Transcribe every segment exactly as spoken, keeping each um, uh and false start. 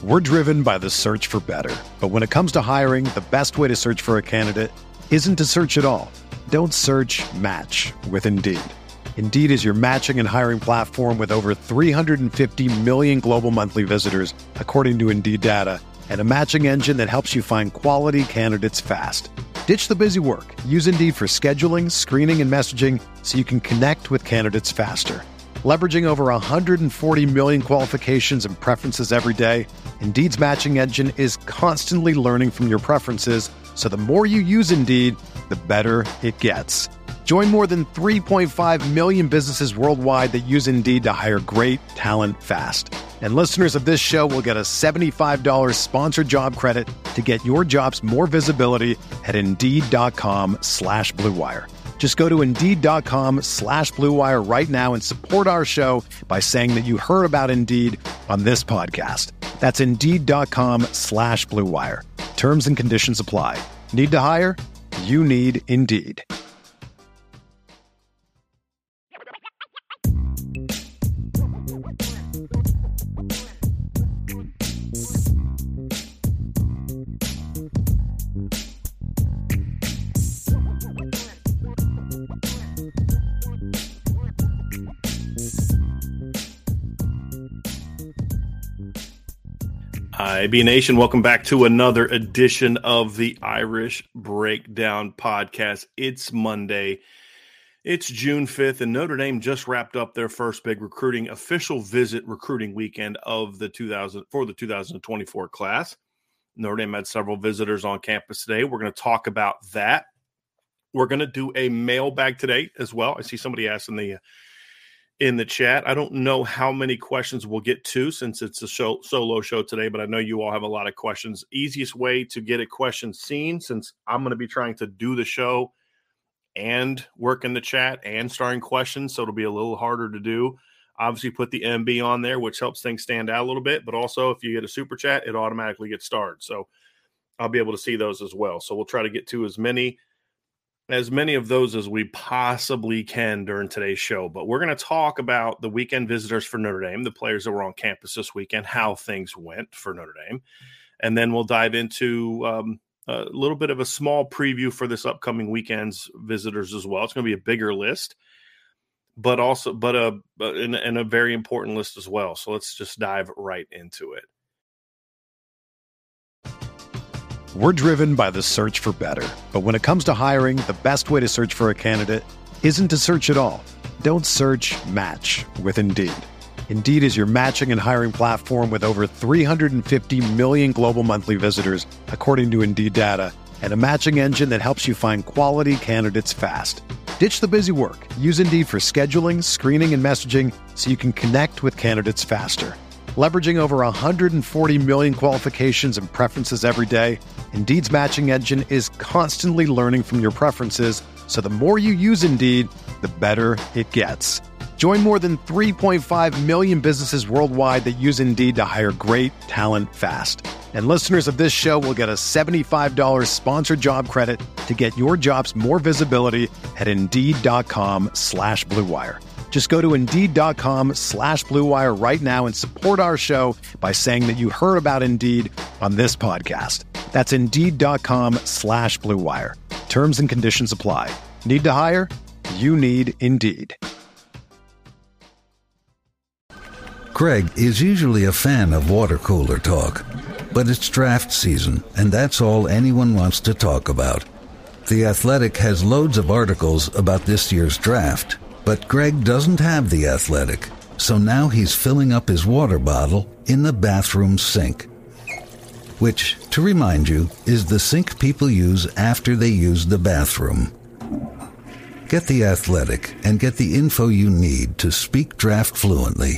We're driven by the search for better. But when it comes to hiring, the best way to search for a candidate isn't to search at all. Don't search, match with Indeed. Indeed is your matching and hiring platform with over three hundred fifty million global monthly visitors, according to Indeed data, and a matching engine that helps you find quality candidates fast. Ditch the busy work. Use Indeed for scheduling, screening, and messaging so you can connect with candidates faster. Leveraging over one hundred forty million qualifications and preferences every day, Indeed's matching engine is constantly learning from your preferences, so the more you use Indeed, the better it gets. Join more than three point five million businesses worldwide that use Indeed to hire great talent fast. And listeners of this show will get a seventy-five dollars sponsored job credit to get your jobs more visibility at Indeed.com slash Blue Wire. Just go to Indeed.com slash Blue Wire right now and support our show by saying that you heard about Indeed on this podcast. That's Indeed.com slash Blue Wire. Terms and conditions apply. Need to hire? You need Indeed. Hi, B Nation. Welcome back to another edition of the Irish Breakdown Podcast. It's Monday. It's June fifth, and Notre Dame just wrapped up their first big recruiting official visit recruiting weekend of the two thousand for the two thousand twenty-four class. Notre Dame had several visitors on campus today. We're going to talk about that. We're going to do a mailbag today as well. I see somebody asked in the in the chat. I don't know how many questions we'll get to since it's a show, solo show today, but I know you all have a lot of questions. Easiest way to get a question seen, since I'm going to be trying to do the show and work in the chat and starting questions, so it'll be a little harder to do. Obviously, put the M B on there, which helps things stand out a little bit, but also if you get a super chat, it automatically gets starred. So I'll be able to see those as well. So we'll try to get to as many as many of those as we possibly can during today's show. But we're going to talk about the weekend visitors for Notre Dame, the players that were on campus this weekend, how things went for Notre Dame. And then we'll dive into um, a little bit of a small preview for this upcoming weekend's visitors as well. It's going to be a bigger list, but also but a, and, and a very important list as well. So let's just dive right into it. We're driven by the search for better. But when it comes to hiring, the best way to search for a candidate isn't to search at all. Don't search, match with Indeed. Indeed is your matching and hiring platform with over three hundred fifty million global monthly visitors, according to Indeed data, and a matching engine that helps you find quality candidates fast. Ditch the busy work. Use Indeed for scheduling, screening, and messaging so you can connect with candidates faster. Leveraging over one hundred forty million qualifications and preferences every day, Indeed's matching engine is constantly learning from your preferences, so the more you use Indeed, the better it gets. Join more than three point five million businesses worldwide that use Indeed to hire great talent fast. And listeners of this show will get a seventy-five dollars sponsored job credit to get your jobs more visibility at Indeed.com slash Blue Wire. Just go to Indeed.com slash Blue Wire right now and support our show by saying that you heard about Indeed on this podcast. That's Indeed.com slash Blue Wire. Terms and conditions apply. Need to hire? You need Indeed. Craig is usually a fan of water cooler talk, but it's draft season, and that's all anyone wants to talk about. The Athletic has loads of articles about this year's draft, but Greg doesn't have The Athletic, so now he's filling up his water bottle in the bathroom sink. Which, to remind you, is the sink people use after they use the bathroom. Get The Athletic and get the info you need to speak draft fluently.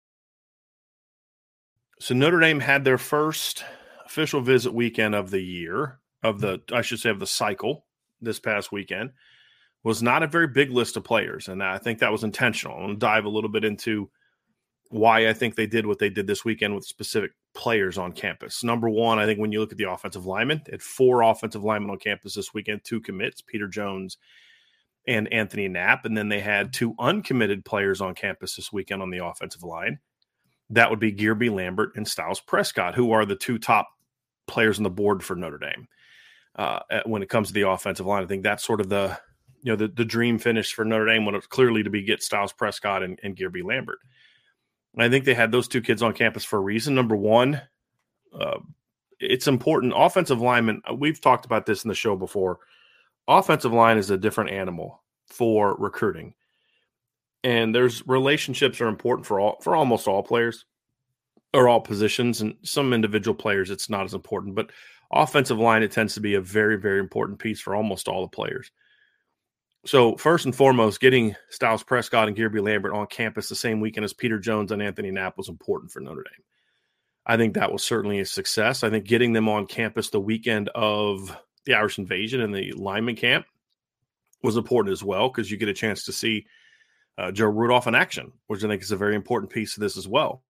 So Notre Dame had their first official visit weekend of the year, of the, I should say, of the cycle this past weekend. Was not a very big list of players, and I think that was intentional. I'm going to dive a little bit into why I think they did what they did this weekend with specific players on campus. Number one, I think when you look at the offensive linemen, they had four offensive linemen on campus this weekend, two commits, Peter Jones and Anthony Knapp, and then they had two uncommitted players on campus this weekend on the offensive line. that would be Gearby Lambert and Styles Prescott, who are the two top players on the board for Notre Dame. Uh, when it comes to the offensive line, I think that's sort of the, you know, the, the dream finish for Notre Dame, when it's clearly to be get Styles Prescott and, and Gearby Lambert. And I think they had those two kids on campus for a reason. Number one, uh, it's important. Offensive linemen, we've talked about this in the show before. Offensive line is a different animal for recruiting. And there's relationships are important for all, for almost all players or all positions, and some individual players it's not as important. But offensive line, it tends to be a very, very important piece for almost all the players. So first and foremost, getting Styles Prescott and Gearby Lambert on campus the same weekend as Peter Jones and Anthony Knapp was important for Notre Dame. I think that was certainly a success. I think getting them on campus the weekend of the Irish Invasion and the lineman camp was important as well, because you get a chance to see uh, Joe Rudolph in action, which I think is a very important piece of this as well.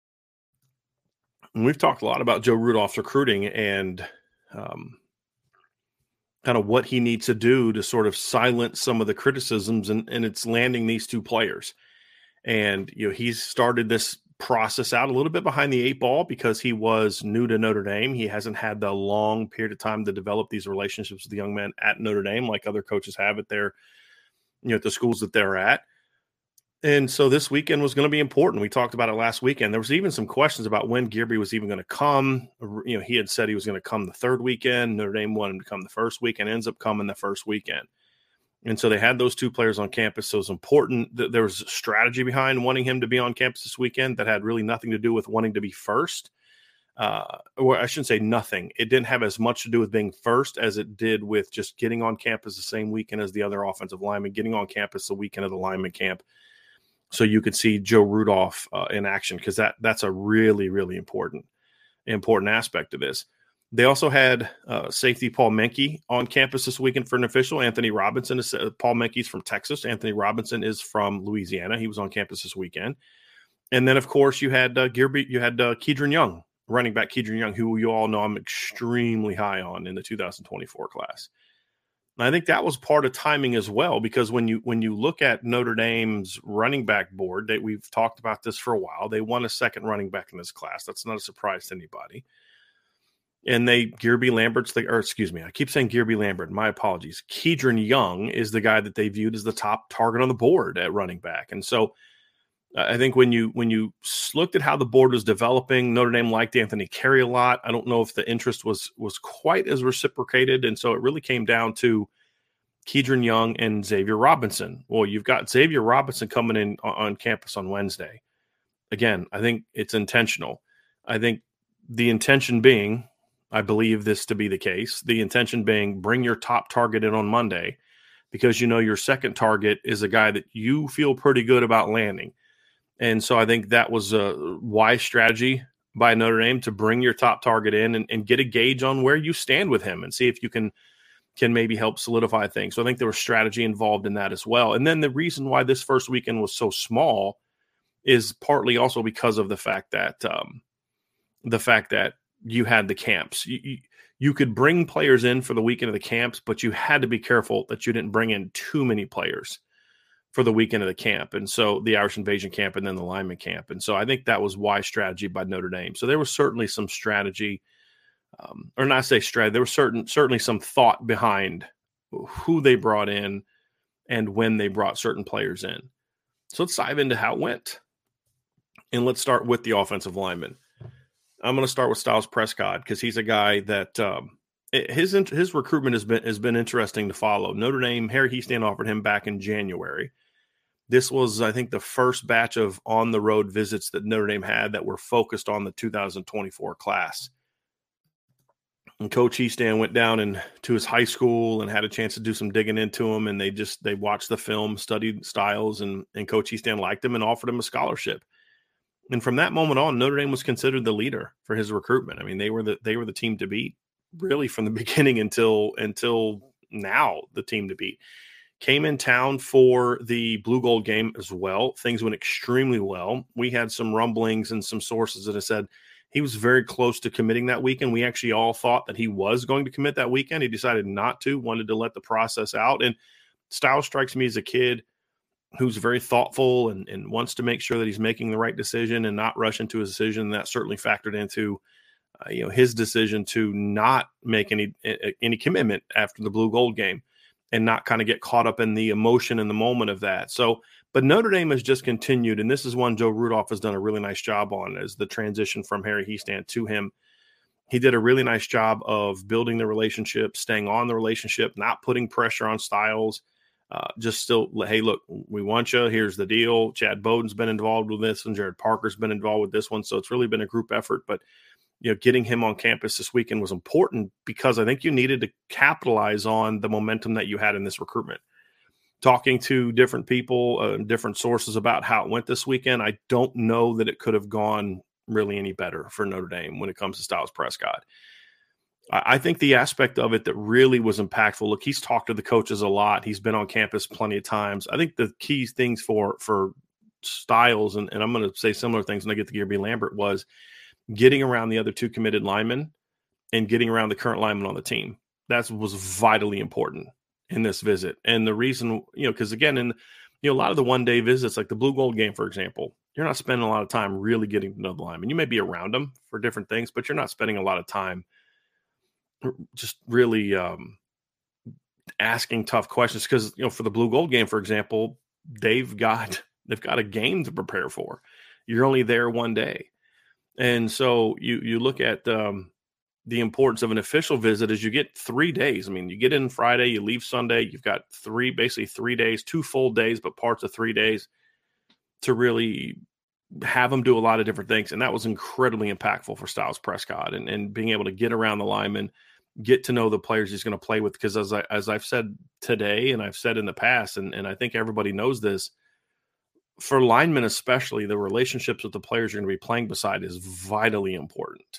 And we've talked a lot about Joe Rudolph's recruiting and um, kind of what he needs to do to sort of silence some of the criticisms, and, and it's landing these two players. And, you know, he's started this process out a little bit behind the eight ball because he was new to Notre Dame. He hasn't had the long period of time to develop these relationships with the young men at Notre Dame like other coaches have at their, you know, at the schools that they're at. And so this weekend was going to be important. We talked about it last weekend. There was even some questions about when Gearby was even going to come. You know, he had said he was going to come the third weekend. Notre Dame wanted him to come the first weekend, ends up coming the first weekend. And so they had those two players on campus. So it was important that there was a strategy behind wanting him to be on campus this weekend that had really nothing to do with wanting to be first. Uh, or I shouldn't say nothing. It didn't have as much to do with being first as it did with just getting on campus the same weekend as the other offensive linemen, getting on campus the weekend of the lineman camp. So you could see Joe Rudolph uh, in action, because that that's a really, really important, important aspect of this. They also had uh, safety Paul Menke on campus this weekend for an official. Anthony Robinson is uh, Paul Menke's from Texas. Anthony Robinson is from Louisiana. He was on campus this weekend. And then, of course, you had uh, Gearby, you had uh, Kedron Young, running back Kedron Young, who you all know I'm extremely high on in the two thousand twenty-four class. And I think that was part of timing as well, because when you when you look at Notre Dame's running back board, that we've talked about this for a while, they won a second running back in this class. That's not a surprise to anybody. And they, Gearby Lambert's the, or excuse me, I keep saying Gearby Lambert. My apologies. Kedron Young is the guy that they viewed as the top target on the board at running back. And so uh, I think when you when you looked at how the board was developing, Notre Dame liked Anthony Carey a lot. I don't know if the interest was was quite as reciprocated. And so it really came down to Kedron Young and Xavier Robinson. Well, you've got Xavier Robinson coming in on, on campus on Wednesday. Again, I think it's intentional. I think the intention being, I believe this to be the case. The intention being, bring your top target in on Monday, because you know your second target is a guy that you feel pretty good about landing. And so I think that was a wise strategy by Notre Dame to bring your top target in and, and get a gauge on where you stand with him and see if you can can maybe help solidify things. So I think there was strategy involved in that as well. And then the reason why this first weekend was so small is partly also because of the fact that um, the fact that you had the camps. You, you, you could bring players in for the weekend of the camps, but you had to be careful that you didn't bring in too many players for the weekend of the camp. And so the Irish Invasion camp and then the lineman camp. And so I think that was wise strategy by Notre Dame. So there was certainly some strategy, um, or not say strategy, there was certain certainly some thought behind who they brought in and when they brought certain players in. So let's dive into how it went. And let's start with the offensive lineman. I'm going to start with Styles Prescott, because he's a guy that um, his his recruitment has been has been interesting to follow. Notre Dame, Harry Hiestand offered him back in January. This was, I think, the first batch of on-the-road visits that Notre Dame had that were focused on the two thousand twenty-four class. And Coach Hiestand went down and to his high school and had a chance to do some digging into him, and they just they watched the film, studied Styles, and, and Coach Hiestand liked him and offered him a scholarship. And from that moment on, Notre Dame was considered the leader for his recruitment. I mean, they were the they were the team to beat, really, from the beginning until until now. The team to beat came in town for the Blue Gold game as well. Things went extremely well. We had some rumblings and some sources that have said he was very close to committing that weekend. We actually all thought that he was going to commit that weekend. He decided not to, wanted to let the process out. And Styles strikes me as a kid who's very thoughtful and, and wants to make sure that he's making the right decision and not rush into a decision. And that certainly factored into uh, you know, his decision to not make any any commitment after the blue gold game and not kind of get caught up in the emotion and the moment of that. So, but Notre Dame has just continued, and this is one Joe Rudolph has done a really nice job on, as the transition from Harry Hiestand to him. He did a really nice job of building the relationship, staying on the relationship, not putting pressure on Styles. Uh, just still, hey, look, we want you. Here's the deal. Chad Bowden's been involved with this, and Jared Parker's been involved with this one. So it's really been a group effort. But, you know, getting him on campus this weekend was important because I think you needed to capitalize on the momentum that you had in this recruitment. Talking to different people, uh, different sources about how it went this weekend, I don't know that it could have gone really any better for Notre Dame when it comes to Styles Prescott. I think the aspect of it that really was impactful, look, he's talked to the coaches a lot. He's been on campus plenty of times. I think the key things for for Styles, and, and I'm going to say similar things when I get to Gearby Lambert, was getting around the other two committed linemen and getting around the current lineman on the team. That was vitally important in this visit. And the reason, you know, because again, in you know, a lot of the one-day visits, like the Blue Gold game, for example, you're not spending a lot of time really getting to know the lineman. You may be around them for different things, but you're not spending a lot of time just really um, asking tough questions. Because, you know, for the Blue Gold game, for example, they've got they've got a game to prepare for. You're only there one day. And so you you look at um, the importance of an official visit is you get three days. I mean, you get in Friday, you leave Sunday. You've got three, basically three days, two full days, but parts of three days to really have them do a lot of different things. And that was incredibly impactful for Styles Prescott and, and being able to get around the linemen, get to know the players he's going to play with. Because as, I, as I've said today, and I've said in the past, and, and I think everybody knows this, for linemen especially, the relationships with the players you're going to be playing beside is vitally important.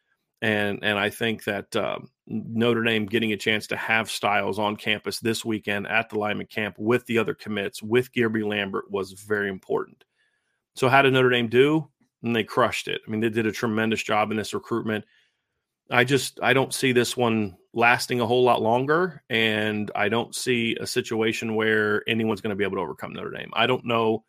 And and I think that uh, Notre Dame getting a chance to have Styles on campus this weekend at the lineman camp with the other commits, with Gearby Lambert, was very important. So how did Notre Dame do? And they crushed it. I mean, they did a tremendous job in this recruitment. I just, I don't see this one lasting a whole lot longer, and I don't see a situation where anyone's going to be able to overcome Notre Dame. I don't know.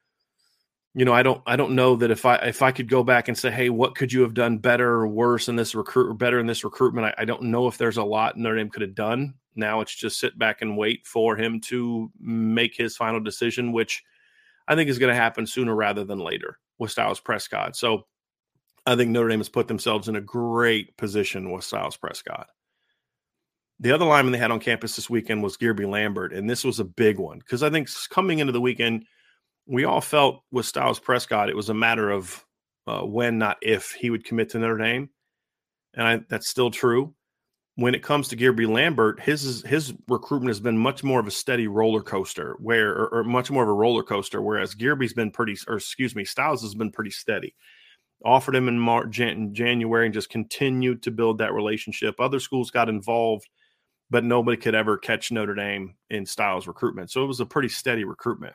You know, I don't, I don't know that if I, if I could go back and say, hey, what could you have done better or worse in this recruit or better in this recruitment? I, I don't know if there's a lot Notre Dame could have done. Now it's just sit back and wait for him to make his final decision, which I think is going to happen sooner rather than later with Styles Prescott. So I think Notre Dame has put themselves in a great position with Styles Prescott. The other lineman they had on campus this weekend was Gearby Lambert, and this was a big one because I think coming into the weekend, we all felt with Styles Prescott, it was a matter of uh, when, not if, he would commit to Notre Dame. And I, that's still true. When it comes to Gearby Lambert, his his recruitment has been much more of a steady roller coaster, where or, or much more of a roller coaster, whereas Gearby's been pretty, or excuse me, Styles has been pretty steady. Offered him in March, Jan, January, and just continued to build that relationship. Other schools got involved, but nobody could ever catch Notre Dame in Styles recruitment. So it was a pretty steady recruitment.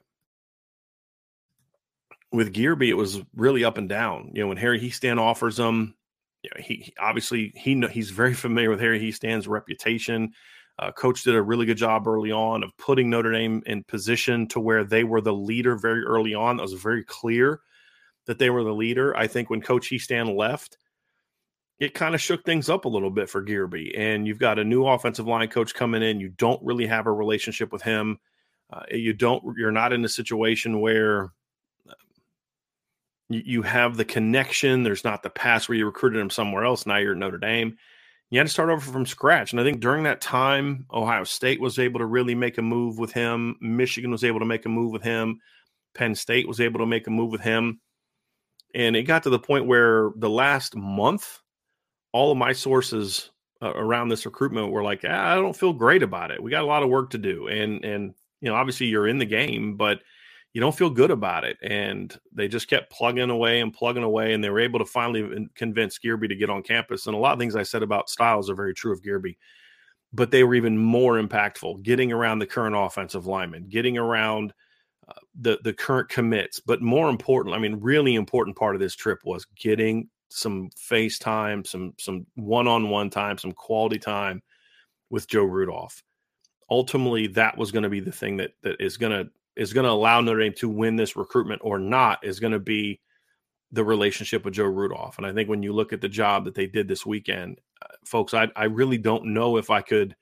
With Gearby, it was really up and down. You know, when Harry Hiestand offers him, you know, he obviously he he's very familiar with Harry Hiestand's reputation. Uh, Coach did a really good job early on of putting Notre Dame in position to where they were the leader very early on. That was very clear that they were the leader. I think when Coach Hiestand left, it kind of shook things up a little bit for Gearby. And you've got a new offensive line coach coming in. You don't really have a relationship with him. Uh, you don't. You're not in a situation where you have the connection. There's not the past where you recruited him somewhere else. Now you're at Notre Dame. You had to start over from scratch. And I think during that time, Ohio State was able to really make a move with him. Michigan was able to make a move with him. Penn State was able to make a move with him. And it got to the point where the last month, all of my sources uh, around this recruitment were like, ah, I don't feel great about it. We got a lot of work to do. And, and you know, obviously you're in the game, but you don't feel good about it. And they just kept plugging away and plugging away, and they were able to finally convince Gearby to get on campus. And a lot of things I said about Styles are very true of Gearby, but they were even more impactful, getting around the current offensive linemen, getting around uh, the, the current commits. But more important, I mean, really important part of this trip was getting some face time, some, some one-on-one time, some quality time with Joe Rudolph. Ultimately, that was going to be the thing that, that is going to is going to allow Notre Dame to win this recruitment or not is going to be the relationship with Joe Rudolph. And I think when you look at the job that they did this weekend, uh, folks, I, I really don't know if I could,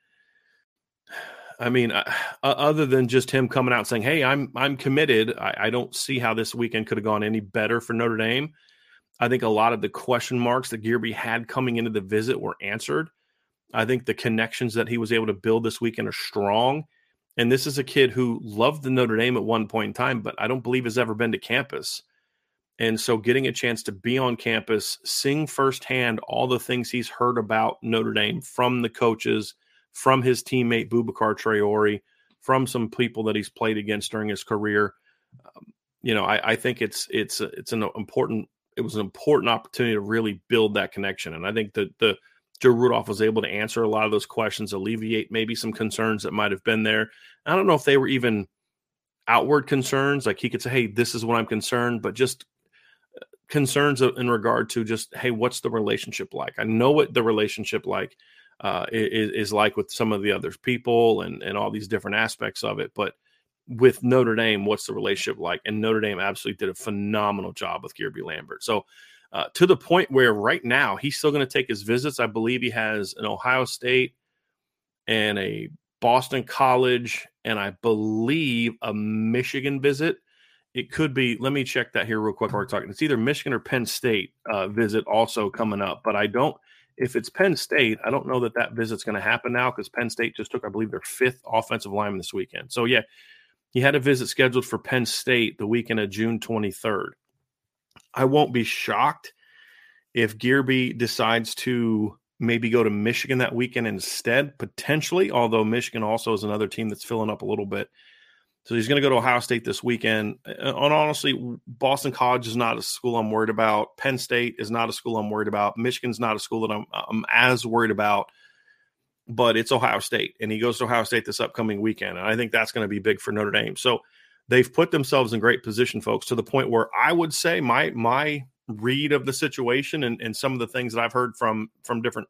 I mean, uh, other than just him coming out saying, hey, I'm, I'm committed. I, I don't see how this weekend could have gone any better for Notre Dame. I think a lot of the question marks that Gearby had coming into the visit were answered. I think the connections that he was able to build this weekend are strong. And this is a kid who loved the Notre Dame at one point in time, but I don't believe has ever been to campus. And so getting a chance to be on campus, seeing firsthand all the things he's heard about Notre Dame from the coaches, from his teammate Boubacar Traore, from some people that he's played against during his career, um, you know, I, I think it's it's it's an important it was an important opportunity to really build that connection. And I think that the Joe Rudolph was able to answer a lot of those questions, alleviate maybe some concerns that might have been there. I don't know if they were even outward concerns, like he could say, hey, this is what I'm concerned, but just concerns in regard to just, hey, what's the relationship like? I know what the relationship like uh, is, is like with some of the other people and, and all these different aspects of it. But with Notre Dame, what's the relationship like? And Notre Dame absolutely did a phenomenal job with Gearby Lambert. So uh, to the point where right now he's still going to take his visits. I believe he has an Ohio State and a Boston College, and I believe a Michigan visit. It could be, let me check that here real quick while we're talking. It's either Michigan or Penn State uh, visit also coming up, but I don't, if it's Penn State, I don't know that that visit's going to happen now because Penn State just took, I believe, their fifth offensive lineman this weekend. So yeah, he had a visit scheduled for Penn State the weekend of June twenty-third. I won't be shocked if Gearby decides to maybe go to Michigan that weekend instead, potentially, although Michigan also is another team that's filling up a little bit. So he's going to go to Ohio State this weekend. And honestly, Boston College is not a school I'm worried about. Penn State is not a school I'm worried about. Michigan's not a school that I'm, I'm as worried about. But it's Ohio State, and he goes to Ohio State this upcoming weekend. And I think that's going to be big for Notre Dame. So they've put themselves in great position, folks, to the point where I would say my my read of the situation and, and some of the things that I've heard from, from different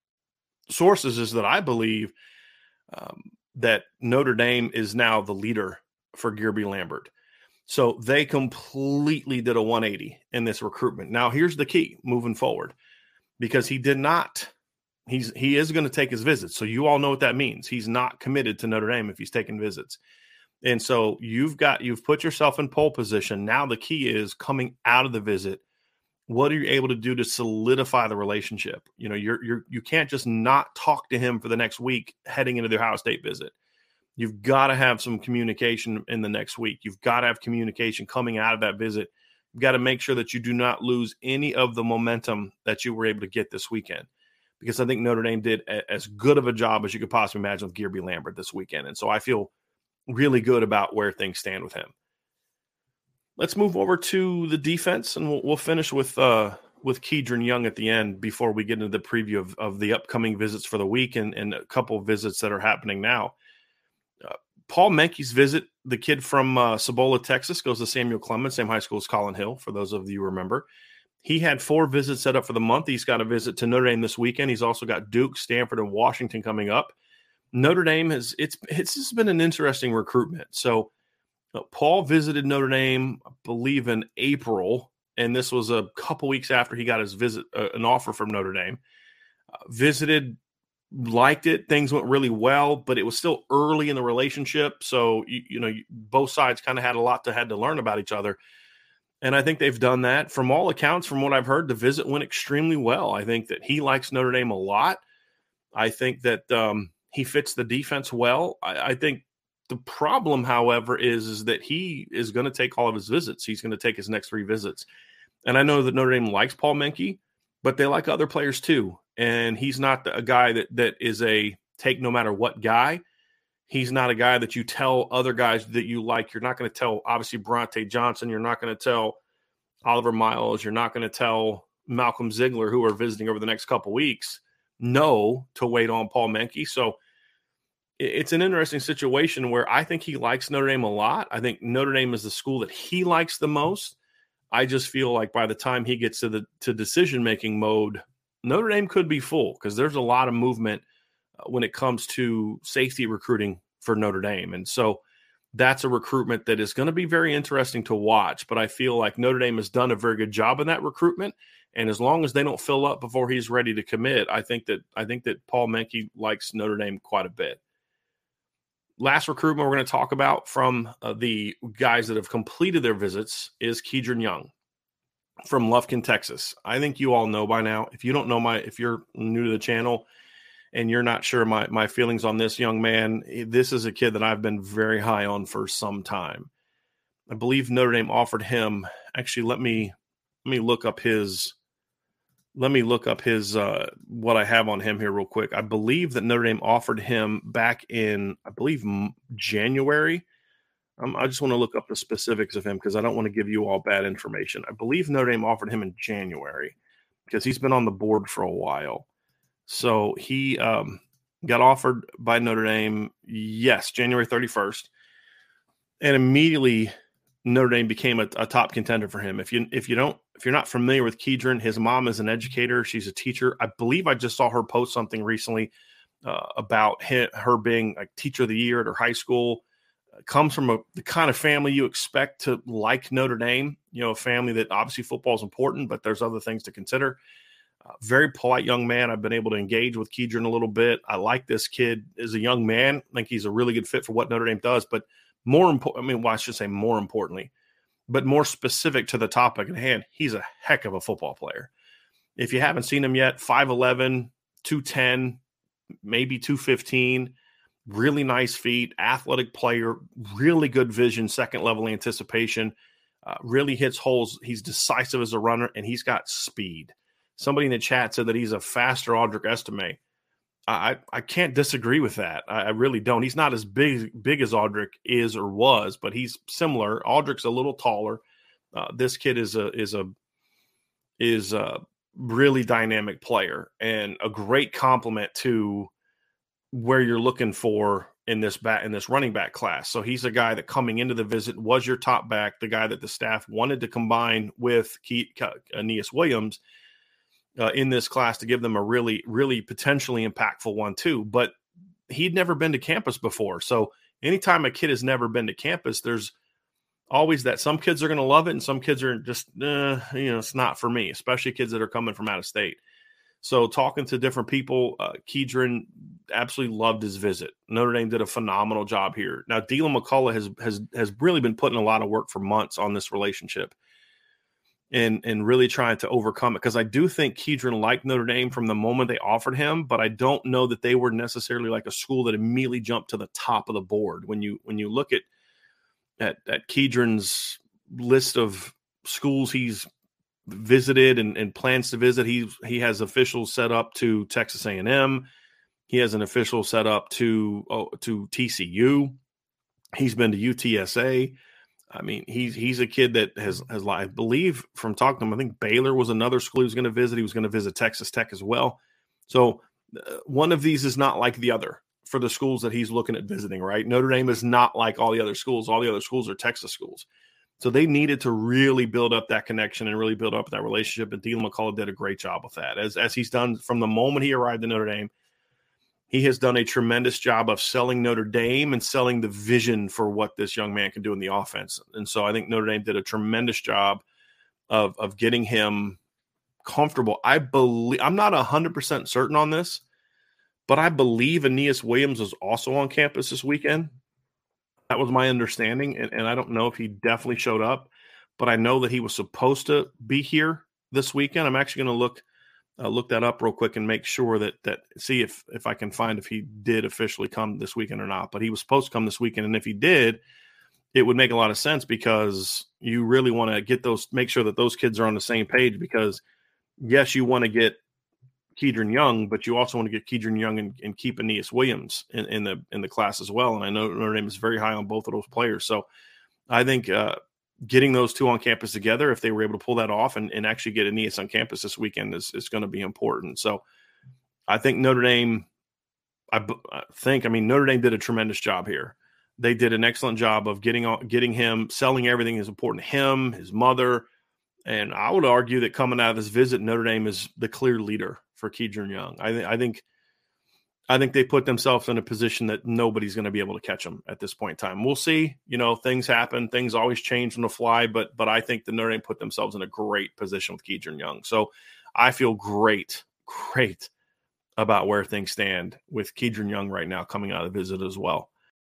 sources is that I believe um, that Notre Dame is now the leader for Gearby Lambert. So they completely did a one eighty in this recruitment. Now, here's the key moving forward, because he did not – He's he is going to take his visits. So you all know what that means. He's not committed to Notre Dame if he's taking visits. And so you've got you've put yourself in pole position. Now the key is coming out of the visit. What are you able to do to solidify the relationship? You know, you're you're you can't just not talk to him for the next week heading into the Ohio State visit. You've got to have some communication in the next week. You've got to have communication coming out of that visit. You've got to make sure that you do not lose any of the momentum that you were able to get this weekend. Because I think Notre Dame did a, as good of a job as you could possibly imagine with Gearby Lambert this weekend. And so I feel really good about where things stand with him. Let's move over to the defense, and we'll, we'll finish with uh, with Kedron Young at the end before we get into the preview of, of the upcoming visits for the week and, and a couple of visits that are happening now. Uh, Paul Menke's visit, the kid from uh, Cibola, Texas, goes to Samuel Clemens, same high school as Colin Hill, for those of you who remember. He had four visits set up for the month. He's got a visit to Notre Dame this weekend. He's also got Duke, Stanford, and Washington coming up. Notre Dame has it's it's just been an interesting recruitment. So uh, Paul visited Notre Dame, I believe, in April, and this was a couple weeks after he got his visit, uh, an offer from Notre Dame. Uh, visited, liked it. Things went really well, but it was still early in the relationship. So you, you know, both sides kind of had a lot to had to learn about each other. And I think they've done that. From all accounts, from what I've heard, the visit went extremely well. I think that he likes Notre Dame a lot. I think that um, he fits the defense well. I, I think the problem, however, is, is that he is going to take all of his visits. He's going to take his next three visits. And I know that Notre Dame likes Paul Menke, but they like other players too. And he's not a guy that that is a take no matter what guy. He's not a guy that you tell other guys that you like. You're not going to tell, obviously, Bronte Johnson. You're not going to tell Oliver Miles. You're not going to tell Malcolm Ziegler, who are visiting over the next couple weeks, no to wait on Paul Menke. So it's an interesting situation where I think he likes Notre Dame a lot. I think Notre Dame is the school that he likes the most. I just feel like by the time he gets to the to decision-making mode, Notre Dame could be full because there's a lot of movement when it comes to safety recruiting for Notre Dame. And so that's a recruitment that is going to be very interesting to watch. But I feel like Notre Dame has done a very good job in that recruitment. And as long as they don't fill up before he's ready to commit, I think that I think that Paul Menke likes Notre Dame quite a bit. Last recruitment we're going to talk about from uh, the guys that have completed their visits is Kedren Young from Lufkin, Texas. I think you all know by now. If you don't know my, if you're new to the channel and you're not sure my my feelings on this young man, this is a kid that I've been very high on for some time. I believe Notre Dame offered him. Actually, let me let me look up his. Let me look up his uh, what I have on him here real quick. I believe that Notre Dame offered him back in, I believe, January. Um, I just want to look up the specifics of him because I don't want to give you all bad information. I believe Notre Dame offered him in January because he's been on the board for a while. So he um, got offered by Notre Dame, yes, January thirty-first, and immediately Notre Dame became a, a top contender for him. If you if you don't if you're not familiar with Kedren, his mom is an educator. She's a teacher. I believe I just saw her post something recently uh, about him, her being a teacher of the year at her high school. Uh, comes from a, the kind of family you expect to like Notre Dame. You know, a family that obviously football is important, but there's other things to consider. Uh, very polite young man. I've been able to engage with Kedren a little bit. I like this kid as a young man. I think he's a really good fit for what Notre Dame does. But more important, I mean, well, I should say more importantly, but more specific to the topic at hand, he's a heck of a football player. If you haven't seen him yet, five eleven, two ten, maybe two fifteen, really nice feet, athletic player, really good vision, second-level anticipation, uh, really hits holes. He's decisive as a runner, and he's got speed. Somebody in the chat said that he's a faster Audric Estime. I, I can't disagree with that. I, I really don't. He's not as big big as Audric is or was, but he's similar. Audric's a little taller. Uh, this kid is a is a is a really dynamic player and a great complement to where you're looking for in this back in this running back class. So he's a guy that coming into the visit was your top back, the guy that the staff wanted to combine with Ke- Ke- Aeneas Williams. Uh, in this class to give them a really, really potentially impactful one too. But he'd never been to campus before. So anytime a kid has never been to campus, there's always that some kids are going to love it and some kids are just, uh, you know, it's not for me, especially kids that are coming from out of state. So talking to different people, uh, Kedren absolutely loved his visit. Notre Dame did a phenomenal job here. Now, Deland McCullough has, has, has really been putting a lot of work for months on this relationship. And, and really trying to overcome it. Because I do think Kedren liked Notre Dame from the moment they offered him, but I don't know that they were necessarily like a school that immediately jumped to the top of the board. When you when you look at at, at Kedren's list of schools he's visited and, and plans to visit, he he has officials set up to Texas A and M. He has an official set up to oh, to T C U. He's been to U T S A. I mean, he's he's a kid that has, has I believe from talking to him, I think Baylor was another school he was going to visit. He was going to visit Texas Tech as well. So uh, one of these is not like the other for the schools that he's looking at visiting, right? Notre Dame is not like all the other schools. All the other schools are Texas schools. So they needed to really build up that connection and really build up that relationship. And Deland McCullough did a great job with that. As, as he's done from the moment he arrived in Notre Dame, he has done a tremendous job of selling Notre Dame and selling the vision for what this young man can do in the offense. And so I think Notre Dame did a tremendous job of, of getting him comfortable. I believe I'm not one hundred percent certain on this, but I believe Aeneas Williams was also on campus this weekend. That was my understanding, and, and I don't know if he definitely showed up, but I know that he was supposed to be here this weekend. I'm actually going to look Uh, look that up real quick and make sure that that see if if I can find if he did officially come this weekend or not. But he was supposed to come this weekend, and if he did, it would make a lot of sense because you really want to get those, make sure that those kids are on the same page. Because yes, you want to get Kedren Young, but you also want to get Kedren Young and, and keep Aeneas Williams in, in the in the class as well. And I know Notre Dame is very high on both of those players, so I think. Uh, Getting those two on campus together, if they were able to pull that off and, and actually get Aeneas on campus this weekend, is, is going to be important. So I think Notre Dame, I, I think, I mean, Notre Dame did a tremendous job here. They did an excellent job of getting getting him, selling everything is important to him, his mother. And I would argue that coming out of this visit, Notre Dame is the clear leader for Kedren Young. I, th- I think I think they put themselves in a position that nobody's going to be able to catch them at this point in time. We'll see. You know, things happen. Things always change on the fly, but but I think the Notre Dame put themselves in a great position with Kedren Young. So I feel great, great about where things stand with Kedren Young right now coming out of the visit as well.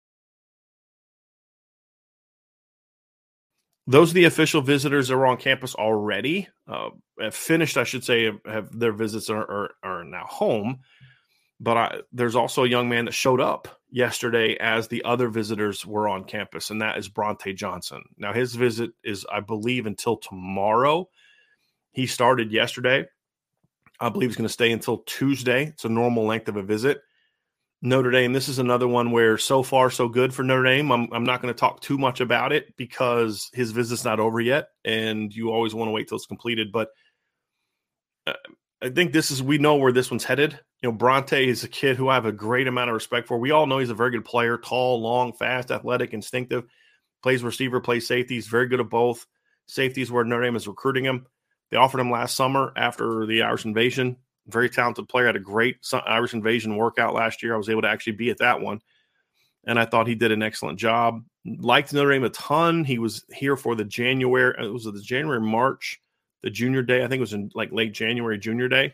Those are the official visitors that were on campus already. Uh, have finished, I should say, have their visits are, are, are now home. But I, there's also a young man that showed up yesterday as the other visitors were on campus, and that is Bronte Johnson. Now, his visit is, I believe, until tomorrow. He started yesterday. I believe he's going to stay until Tuesday. It's a normal length of a visit. Notre Dame, this is another one where so far so good for Notre Dame. I'm, I'm not going to talk too much about it because his visit's not over yet, and you always want to wait till it's completed. But uh, I think this is, we know where this one's headed. You know, Bronte is a kid who I have a great amount of respect for. We all know he's a very good player, tall, long, fast, athletic, instinctive, plays receiver, plays safety. He's very good at both. Safety is where Notre Dame is recruiting him. They offered him last summer after the Irish Invasion. Very talented player, had a great Irish Invasion workout last year. I was able to actually be at that one, and I thought he did an excellent job. Liked Notre Dame a ton. He was here for the January, it was the January, March, the junior day. I think it was in like late January, junior day.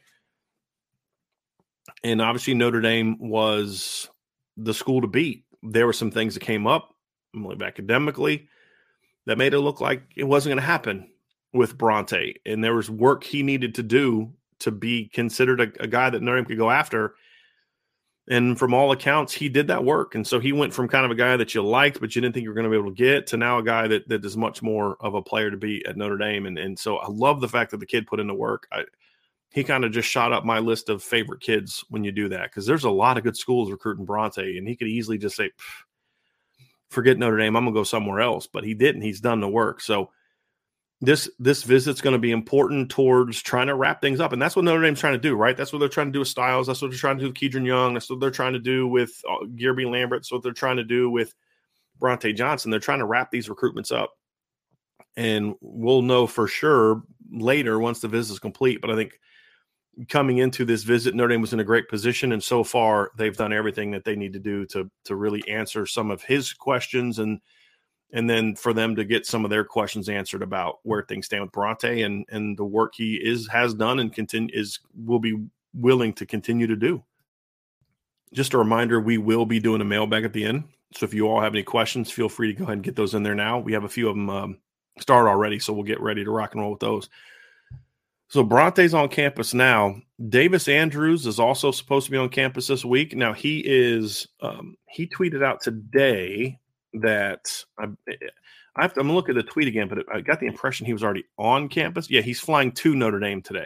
And obviously Notre Dame was the school to beat. There were some things that came up, I believe academically, that made it look like it wasn't going to happen with Bronte. And there was work he needed to do to be considered a, a guy that Notre Dame could go after. And from all accounts, he did that work. And so he went from kind of a guy that you liked, but you didn't think you were going to be able to get, to now a guy that, that is much more of a player to be at Notre Dame. And, and so I love the fact that the kid put in the work. I, he kind of just shot up my list of favorite kids when you do that, because there's a lot of good schools recruiting Bronte, and he could easily just say, forget Notre Dame, I'm going to go somewhere else. But he didn't. He's done the work. So This this visit's going to be important towards trying to wrap things up. And that's what Notre Dame's trying to do, right? That's what they're trying to do with Styles. That's what they're trying to do with Kedren Young. That's what they're trying to do with uh, Gearby Lambert. That's what they're trying to do with Bronte Johnson. They're trying to wrap these recruitments up. And we'll know for sure later once the visit is complete. But I think coming into this visit, Notre Dame was in a great position. And so far, they've done everything that they need to do to, to really answer some of his questions, and And then for them to get some of their questions answered about where things stand with Bronte and, and the work he is has done and continue is will be willing to continue to do. Just a reminder, we will be doing a mailbag at the end. So if you all have any questions, feel free to go ahead and get those in there now. We have a few of them um, started already, so we'll get ready to rock and roll with those. So Bronte's on campus now. Davis Andrews is also supposed to be on campus this week. Now he is um, he tweeted out today that I, I have to, I'm gonna look at the tweet again, but I got the impression he was already on campus. Yeah, he's flying to Notre Dame today.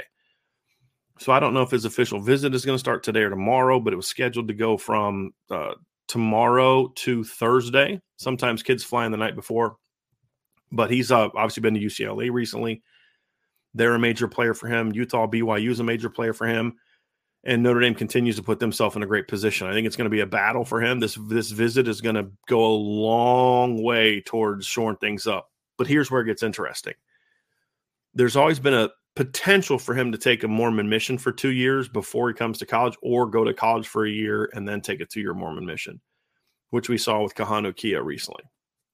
So I don't know if his official visit is going to start today or tomorrow, but it was scheduled to go from uh, tomorrow to Thursday. Sometimes kids fly in the night before, but he's uh, obviously been to U C L A recently. They're a major player for him. Utah B Y U is a major player for him. And Notre Dame continues to put themselves in a great position. I think it's going to be a battle for him. This this visit is going to go a long way towards shoring things up. But here's where it gets interesting. There's always been a potential for him to take a Mormon mission for two years before he comes to college, or go to college for a year and then take a two-year Mormon mission, which we saw with Kahanu Kia recently.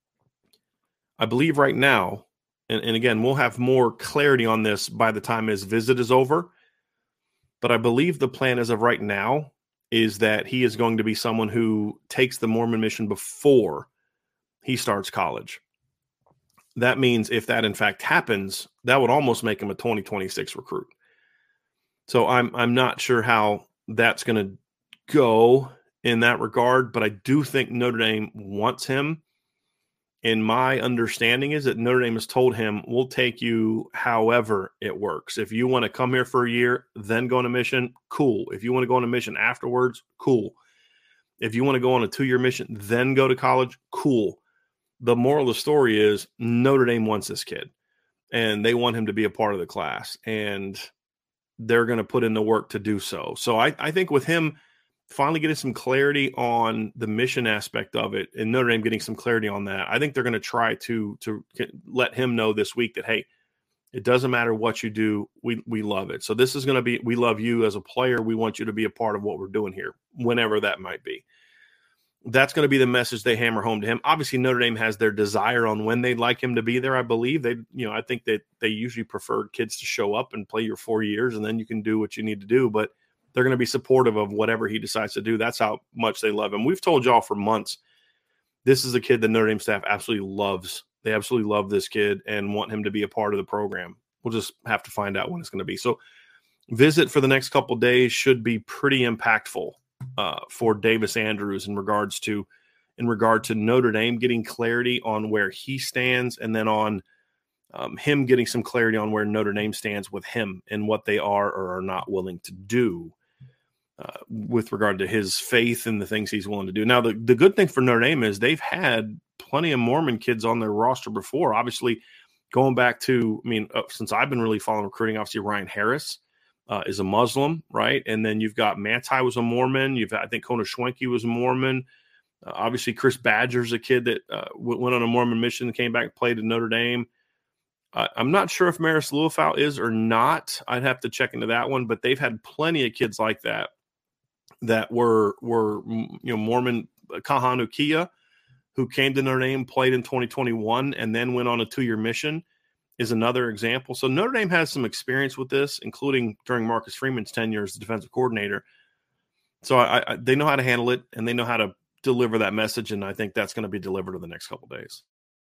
I believe right now, and, and again, we'll have more clarity on this by the time his visit is over, but I believe the plan as of right now is that he is going to be someone who takes the Mormon mission before he starts college. That means if that in fact happens, that would almost make him a twenty twenty-six recruit. So I'm I'm not sure how that's going to go in that regard, but I do think Notre Dame wants him. And my understanding is that Notre Dame has told him, we'll take you however it works. If you want to come here for a year, then go on a mission, cool. If you want to go on a mission afterwards, cool. If you want to go on a two-year mission, then go to college, cool. The moral of the story is Notre Dame wants this kid, and they want him to be a part of the class, and they're going to put in the work to do so. So I, I think with him finally getting some clarity on the mission aspect of it, and Notre Dame getting some clarity on that, I think they're going to try to to let him know this week that, hey, It doesn't matter what you do. We we love it. So this is going to be, we love you as a player. We want you to be a part of what we're doing here, whenever that might be. That's going to be the message they hammer home to him. Obviously, Notre Dame has their desire on when they'd like him to be there. I believe they, you know, I think that they usually prefer kids to show up and play your four years, and then you can do what you need to do. But they're going to be supportive of whatever he decides to do. That's how much they love him. We've told y'all for months, this is a kid the Notre Dame staff absolutely loves. They absolutely love this kid and want him to be a part of the program. We'll just have to find out when it's going to be. So visit for the next couple of days should be pretty impactful uh, for Davis Andrews in regards to in regard to Notre Dame getting clarity on where he stands, and then on um, him getting some clarity on where Notre Dame stands with him and what they are or are not willing to do uh, with regard to his faith and the things he's willing to do. Now, the, the good thing for Notre Dame is they've had plenty of Mormon kids on their roster before. Obviously, going back to, I mean, uh, since I've been really following recruiting, obviously Ryan Harris uh, is a Muslim, right? And then you've got Manti was a Mormon. You've I think Kona Schwenke was a Mormon. Uh, obviously, Chris Badger's a kid that uh, went on a Mormon mission and came back and played at Notre Dame. Uh, I'm not sure if Maris Luafau is or not. I'd have to check into that one, but they've had plenty of kids like that that were, were you know, Mormon. Kahanu Kia, who came to Notre Dame, played in twenty twenty-one, and then went on a two-year mission, is another example. So Notre Dame has some experience with this, including during Marcus Freeman's tenure as the defensive coordinator. So I, I, they know how to handle it, and they know how to deliver that message, and I think that's going to be delivered in the next couple of days.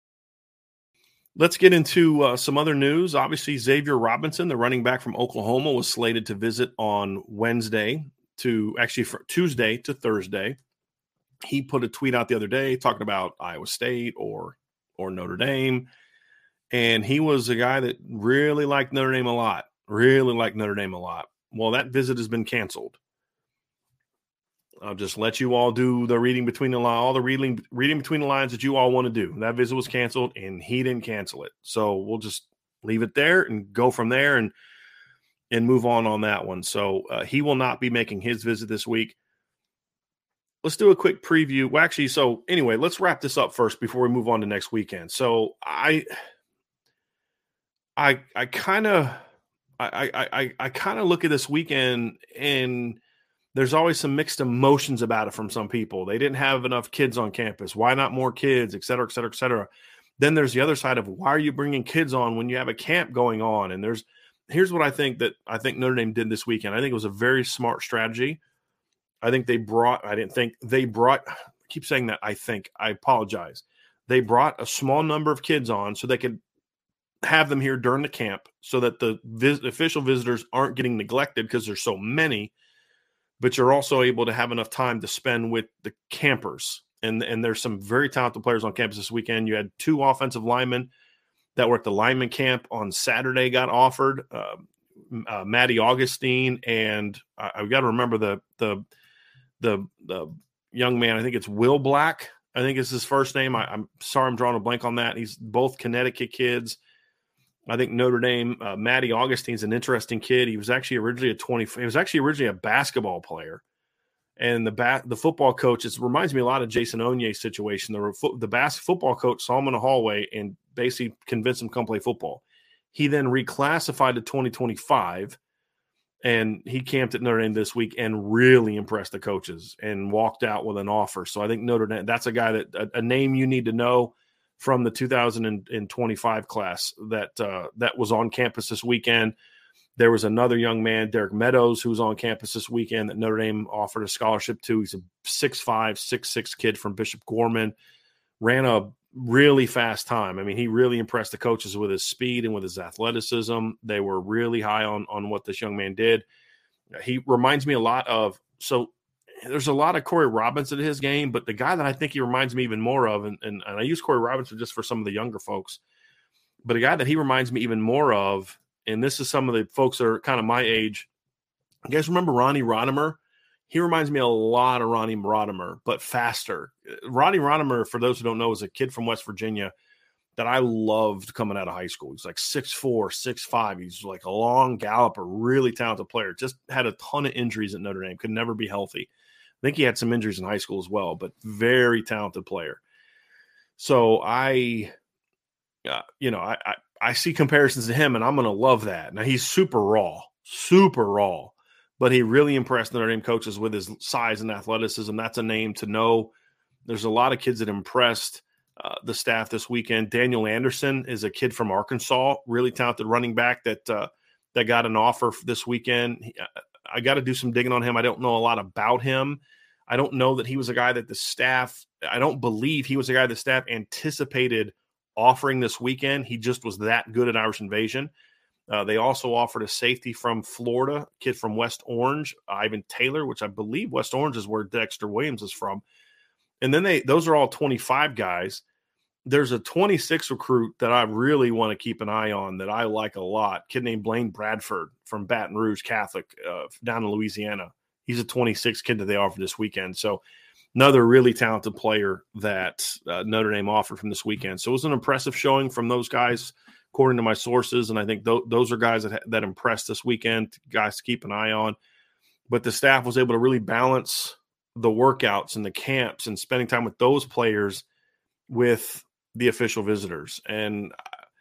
Let's get into uh, some other news. Obviously, Xavier Robinson, the running back from Oklahoma, was slated to visit on Wednesday to actually for Tuesday to Thursday. He put a tweet out the other day talking about Iowa State or or Notre Dame, and he was a guy that really liked Notre Dame a lot, really liked Notre Dame a lot. Well, that visit has been canceled. I'll just let you all do the reading between the lines, all the reading reading between the lines that you all want to do. That visit was canceled, and he didn't cancel it. So we'll just leave it there and go from there and and move on on that one. So uh, he will not be making his visit this week. Let's do a quick preview. Well, actually, so anyway, let's wrap this up first before we move on to next weekend. So I, I, I kind of, I, I, I, I kind of look at this weekend, and there's always some mixed emotions about it from some people. They didn't have enough kids on campus. Why not more kids, et cetera, et cetera, et cetera. Then there's the other side of, why are you bringing kids on when you have a camp going on? And there's, here's what I think that I think Notre Dame did this weekend. I think it was a very smart strategy. I think they brought, I didn't think they brought, I keep saying that, I think, I apologize. They brought a small number of kids on so they could have them here during the camp so that the vis- official visitors aren't getting neglected because there's so many, but you're also able to have enough time to spend with the campers. And, and there's some very talented players on campus this weekend. You had two offensive linemen that were at the lineman camp on Saturday got offered, uh, uh, Maddie Augustine, and I, I've got to remember the, the, The the young man, I think it's Will Black, I think is his first name. I, I'm sorry I'm drawing a blank on that. He's both Connecticut kids. I think Notre Dame, uh, Matty Augustine's an interesting kid. He was actually originally a twenty. He was actually originally a basketball player, and the ba- the football coach. It reminds me a lot of Jason Onye's situation. The the bas- football coach saw him in the hallway and basically convinced him to come play football. He then reclassified to twenty twenty-five. And he camped at Notre Dame this week and really impressed the coaches and walked out with an offer. So I think Notre Dame, that's a guy that a, a name you need to know from the two thousand twenty-five class that uh, that was on campus this weekend. There was another young man, Derek Meadows, who was on campus this weekend that Notre Dame offered a scholarship to. He's a six five, six six kid from Bishop Gorman, ran a really fast time. I mean, he really impressed the coaches with his speed and with his athleticism. They were really high on, on what this young man did. He reminds me a lot of, so there's a lot of Corey Robinson in his game, but the guy that I think he reminds me even more of, and, and, and I use Corey Robinson just for some of the younger folks, but a guy that he reminds me even more of, and this is some of the folks that are kind of my age. You guys remember Ronnie Rodimer? He reminds me a lot of Ronnie Rodimer, but faster. Ronnie Rodimer, for those who don't know, is a kid from West Virginia that I loved coming out of high school. He's like six four, six five. He's like a long galloper, really talented player. Just had a ton of injuries at Notre Dame, could never be healthy. I think he had some injuries in high school as well, but very talented player. So I, uh, you know, I, I I see comparisons to him, and I'm going to love that. Now, he's super raw, super raw, but he really impressed Notre Dame coaches with his size and athleticism. That's a name to know. There's a lot of kids that impressed uh, the staff this weekend. Daniel Anderson is a kid from Arkansas, really talented running back that uh, that got an offer this weekend. He, I got to do some digging on him. I don't know a lot about him. I don't know that he was a guy that the staff – I don't believe he was a guy the staff anticipated offering this weekend. He just was that good at Irish Invasion. Uh, they also offered a safety from Florida, a kid from West Orange, Ivan Taylor, which I believe West Orange is where Dexter Williams is from. And then they those are all twenty-five guys. There's a twenty-six recruit that I really want to keep an eye on that I like a lot, a kid named Blaine Bradford from Baton Rouge Catholic uh, down in Louisiana. He's a twenty-six kid that they offered this weekend. So another really talented player that uh, Notre Dame offered from this weekend. So it was an impressive showing from those guys, according to my sources. And I think th- those are guys that, that impressed this weekend, guys to keep an eye on. But the staff was able to really balance the workouts and the camps and spending time with those players with the official visitors. And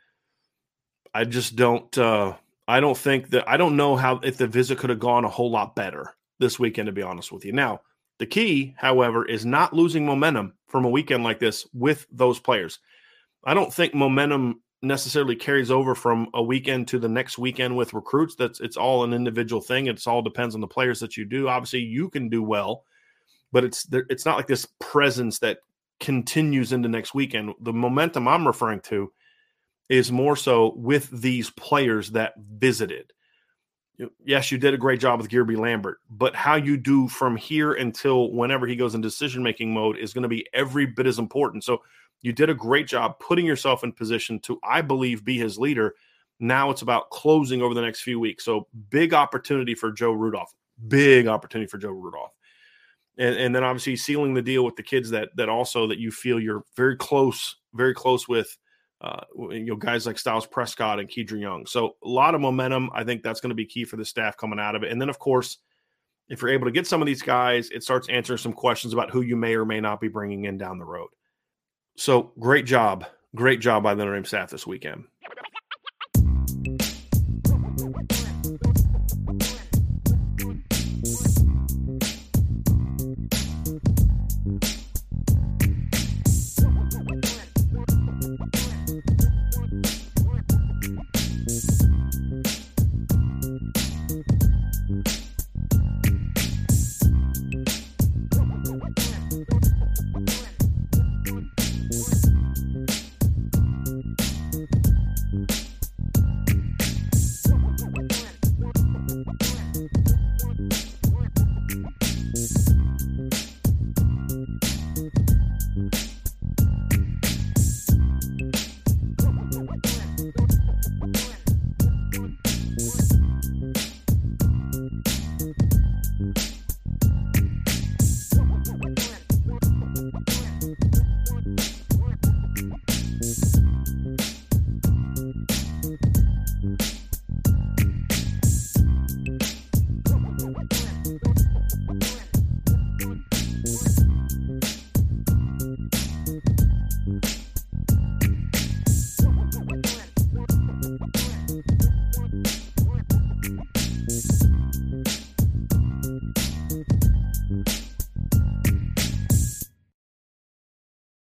I just don't, uh, I don't think that, I don't know how, if the visit could have gone a whole lot better this weekend, to be honest with you. Now, the key, however, is not losing momentum from a weekend like this with those players. I don't think momentum necessarily carries over from a weekend to the next weekend with recruits. That's it's all an individual thing. It's all depends on the players that you do. Obviously, you can do well, but it's it's not like this presence that continues into next weekend. The momentum I'm referring to is more so with these players that visited. Yes, you did a great job with Gearby Lambert, but how you do from here until whenever he goes in decision-making mode is going to be every bit as important. So you did a great job putting yourself in position to, I believe, be his leader. Now it's about closing over the next few weeks. So big opportunity for Joe Rudolph. Big opportunity for Joe Rudolph. And, and then obviously sealing the deal with the kids that that also that you feel you're very close, very close with. Uh, you know, guys like Styles Prescott and Kedra Young. So a lot of momentum. I think that's going to be key for the staff coming out of it. And then, of course, if you're able to get some of these guys, it starts answering some questions about who you may or may not be bringing in down the road. So great job. Great job by the Notre Dame staff this weekend.